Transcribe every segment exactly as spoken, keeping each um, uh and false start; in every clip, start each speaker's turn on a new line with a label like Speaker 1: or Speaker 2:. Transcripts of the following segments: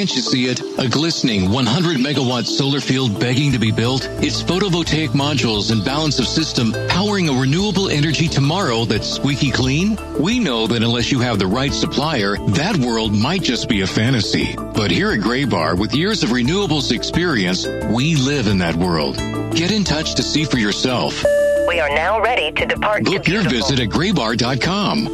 Speaker 1: Can't you see it? A glistening one hundred megawatt solar field begging to be built? It's photovoltaic modules and balance of system powering a renewable energy tomorrow that's squeaky clean? We know that unless you have the right supplier, that world might just be a fantasy. But here at Graybar, with years of renewables experience, we live in that world. Get in touch to see for yourself.
Speaker 2: We are now ready to depart.
Speaker 1: Book your visit at graybar dot com.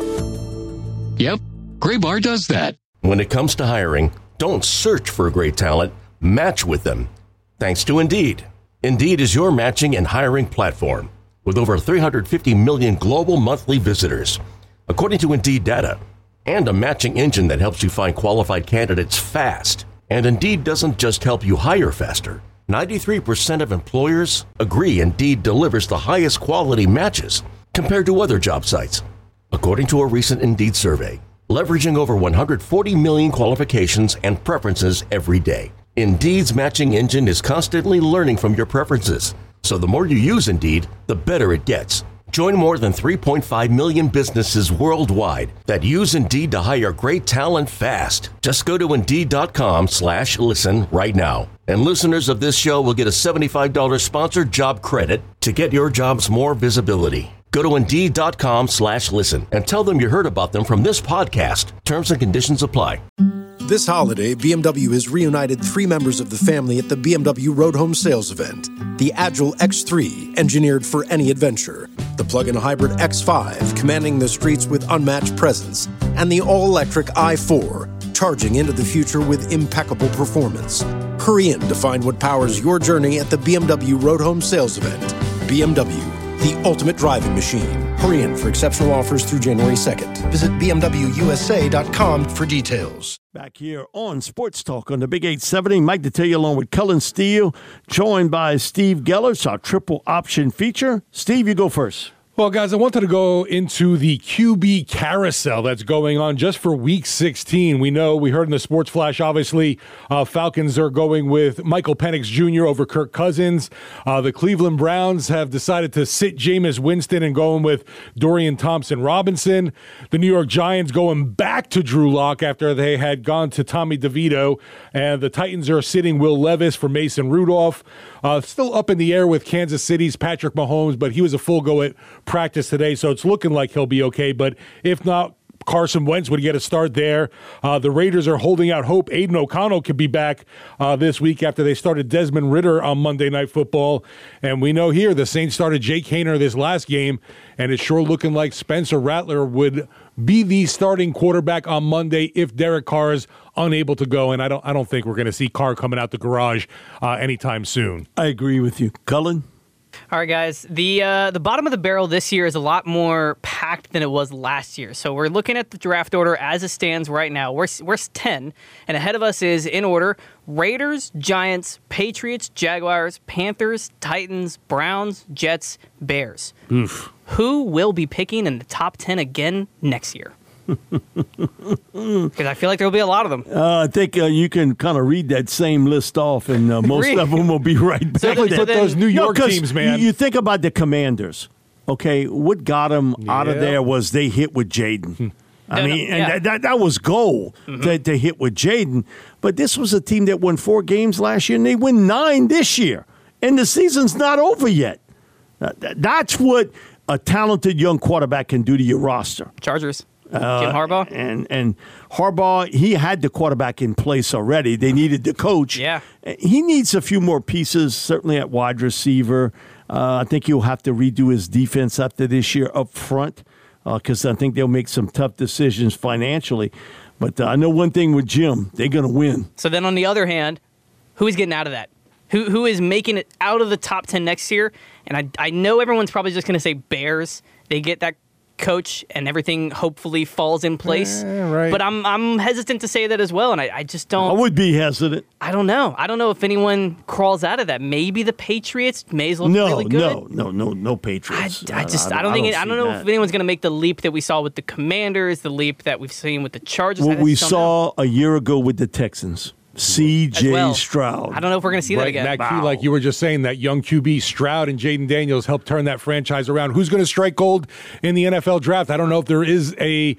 Speaker 1: Yep, Graybar does that.
Speaker 3: When it comes to hiring, don't search for great talent, match with them. Thanks to Indeed. Indeed is your matching and hiring platform with over three hundred fifty million global monthly visitors, according to Indeed data, and a matching engine that helps you find qualified candidates fast. And Indeed doesn't just help you hire faster. ninety-three percent of employers agree Indeed delivers the highest quality matches compared to other job sites, according to a recent Indeed survey. Leveraging over one hundred forty million qualifications and preferences every day. Indeed's matching engine is constantly learning from your preferences. So the more you use Indeed, the better it gets. Join more than three point five million businesses worldwide that use Indeed to hire great talent fast. Just go to Indeed.com slash listen right now. And listeners of this show will get a seventy-five dollars sponsored job credit to get your jobs more visibility. Go to Indeed.com slash listen and tell them you heard about them from this podcast. Terms and conditions apply.
Speaker 4: This holiday, B M W has reunited three members of the family at the B M W Road Home Sales event. The Agile X three, engineered for any adventure. The plug-in hybrid X five, commanding the streets with unmatched presence. And the all-electric i four, charging into the future with impeccable performance. Hurry in to find what powers your journey at the B M W Road Home Sales event. B M W, the ultimate driving machine. Hurry in for exceptional offers through January second. Visit B M W U S A dot com for details.
Speaker 5: Back here on Sports Talk on the Big eight seventy, Mike Detillier along with Cullen Steele, joined by Steve Geller. It's our triple option feature. Steve, you go first.
Speaker 6: Well, guys, I wanted to go into the Q B carousel that's going on just for Week sixteen. We know, we heard in the Sports Flash, obviously, uh, Falcons are going with Michael Penix Junior over Kirk Cousins. Uh, the Cleveland Browns have decided to sit Jameis Winston and going with Dorian Thompson-Robinson. The New York Giants going back to Drew Lock after they had gone to Tommy DeVito. And the Titans are sitting Will Levis for Mason Rudolph. Uh, still up in the air with Kansas City's Patrick Mahomes, but he was a full go at practice today, so it's looking like he'll be okay. But if not, Carson Wentz would get a start there. Uh, the Raiders are holding out hope Aiden O'Connell could be back uh, this week after they started Desmond Ridder on Monday Night Football. And we know here the Saints started Jake Haener this last game, and it's sure looking like Spencer Rattler would be the starting quarterback on Monday if Derek Carr is unable to go. And I don't I don't think we're going to see Carr coming out the garage uh, anytime soon.
Speaker 5: I agree with you. Cullen?
Speaker 7: All right, guys. The uh, the bottom of the barrel this year is a lot more packed than it was last year. So we're looking at the draft order as it stands right now. We're, we're ten, and ahead of us is, in order, Raiders, Giants, Patriots, Jaguars, Panthers, Titans, Browns, Jets, Bears.
Speaker 5: Oof.
Speaker 7: Who will be picking in the top ten again next year? Because I feel like there will be a lot of them.
Speaker 5: Uh, I think uh, you can kind of read that same list off, and uh, most of them will be right back.
Speaker 6: Definitely put those New York
Speaker 5: no,
Speaker 6: teams, man.
Speaker 5: You, you think about the Commanders. Okay, what got them yeah. out of there was they hit with Jaden. I
Speaker 7: No,
Speaker 5: mean,
Speaker 7: no,
Speaker 5: and
Speaker 7: yeah.
Speaker 5: that, that, that was goal
Speaker 7: Mhm.
Speaker 5: to, to hit with Jaden. But this was a team that won four games last year, and they win nine this year. And the season's not over yet. That, that's what a talented young quarterback can do to your roster.
Speaker 7: Chargers.
Speaker 5: Uh,
Speaker 7: Jim Harbaugh?
Speaker 5: And and Harbaugh, he had the quarterback in place already. They needed the coach.
Speaker 7: Yeah.
Speaker 5: He needs a few more pieces, certainly at wide receiver. Uh, I think he'll have to redo his defense after this year up front because uh, I think they'll make some tough decisions financially. But uh, I know one thing with Jim, they're going to win.
Speaker 7: So then on the other hand, who is getting out of that? Who Who is making it out of the top ten next year? And I, I know everyone's probably just going to say Bears. They get that coach and everything hopefully falls in place.
Speaker 6: Yeah, right.
Speaker 7: But I'm I'm hesitant to say that as well, and I, I just don't.
Speaker 5: I would be hesitant.
Speaker 7: I don't know. I don't know if anyone crawls out of that. Maybe the Patriots may as well
Speaker 5: No,
Speaker 7: be really good.
Speaker 5: no, no, no, no
Speaker 7: I,
Speaker 5: Patriots.
Speaker 7: I just I, don't think it, I don't know
Speaker 5: that.
Speaker 7: if anyone's going to make the leap that we saw with the Commanders, the leap that we've seen with the Chargers. I
Speaker 5: What
Speaker 7: just
Speaker 5: we
Speaker 7: don't
Speaker 5: saw
Speaker 7: know.
Speaker 5: a year ago with the Texans. C J
Speaker 7: well.
Speaker 5: Stroud.
Speaker 7: I don't know if we're going to see that
Speaker 6: Right,
Speaker 7: again.
Speaker 6: Matt Key, like you were just saying, that young Q B Stroud and Jaden Daniels helped turn that franchise around. Who's going to strike gold in the N F L draft? I don't know if there is a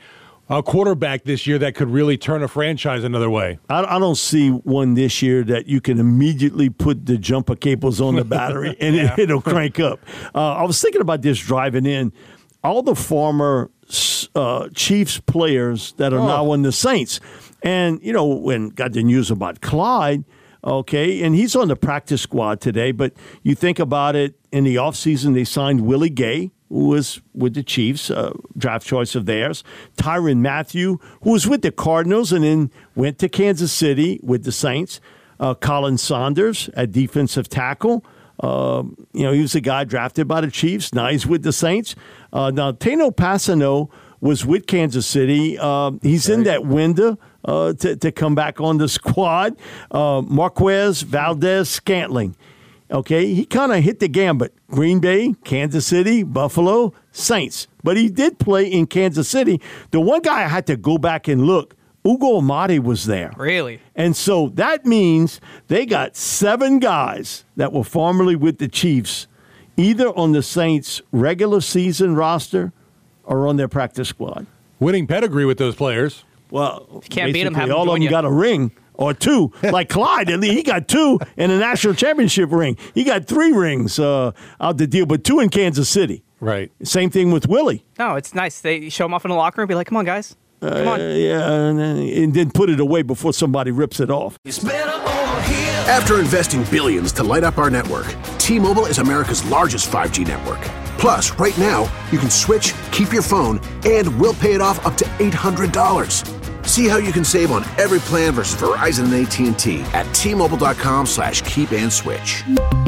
Speaker 6: a quarterback this year that could really turn a franchise another way?
Speaker 5: I, I don't see one this year that you can immediately put the jumper cables on the battery and yeah. it, it'll crank up. Uh, I was thinking about this driving in. All the former uh, Chiefs players that are oh. now on the Saints. And, you know, when got the news about Clyde, okay, and he's on the practice squad today, but you think about it, in the offseason they signed Willie Gay, who was with the Chiefs, uh, draft choice of theirs. Tyrann Mathieu, who was with the Cardinals and then went to Kansas City with the Saints. Uh, Colin Saunders at defensive tackle. Uh, you know, he was a guy drafted by the Chiefs. Now he's with the Saints. Uh, now, Tano Passano was with Kansas City. Uh, he's right. in that window uh, to, to come back on the squad. Uh, Marquez Valdez-Scantling. Okay, he kind of hit the gambit. Green Bay, Kansas City, Buffalo, Saints. But he did play in Kansas City. The one guy I had to go back and look, Ugo Amadi was there.
Speaker 7: Really?
Speaker 5: And so that means they got seven guys that were formerly with the Chiefs, either on the Saints' regular season roster or on their practice squad.
Speaker 6: Winning pedigree with those players.
Speaker 5: Well,
Speaker 7: if you can't beat them, have
Speaker 5: all
Speaker 7: them
Speaker 5: of them
Speaker 7: you.
Speaker 5: got a ring. Or two, like Clyde. He got two and a national championship ring. He got three rings uh, out the deal, but two in Kansas City.
Speaker 6: Right.
Speaker 5: Same thing with Willie.
Speaker 7: No, it's nice. They show him off in the locker room, be like, come on, guys. Come on.
Speaker 5: Uh, yeah, and then, and then put it away before somebody rips it off.
Speaker 8: After investing billions to light up our network, T-Mobile is America's largest five G network. Plus, right now, you can switch, keep your phone, and we'll pay it off up to eight hundred dollars. See how you can save on every plan versus Verizon and A T and T at T-Mobile.com slash keep and switch.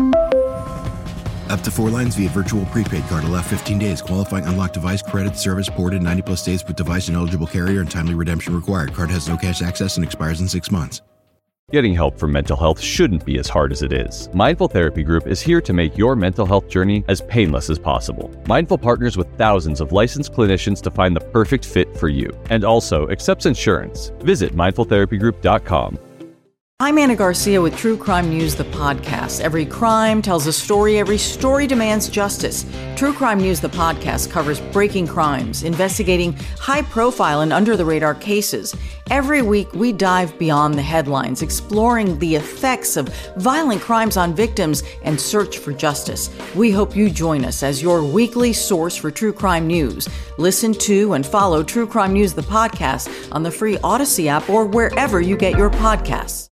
Speaker 9: Up to four lines via virtual prepaid card. Allow fifteen days. Qualifying unlocked device credit service ported ninety plus days with device and eligible carrier and timely redemption required. Card has no cash access and expires in six months.
Speaker 10: Getting help for mental health shouldn't be as hard as it is. Mindful Therapy Group is here to make your mental health journey as painless as possible. Mindful partners with thousands of licensed clinicians to find the perfect fit for you, and also accepts insurance. Visit mindful therapy group dot com.
Speaker 11: I'm Anna Garcia with True Crime News, the podcast. Every crime tells a story. Every story demands justice. True Crime News, the podcast, covers breaking crimes, investigating high-profile and under-the-radar cases. Every week, we dive beyond the headlines, exploring the effects of violent crimes on victims and search for justice. We hope you join us as your weekly source for True Crime News. Listen to and follow True Crime News, the podcast, on the free Odyssey app or wherever you get your podcasts.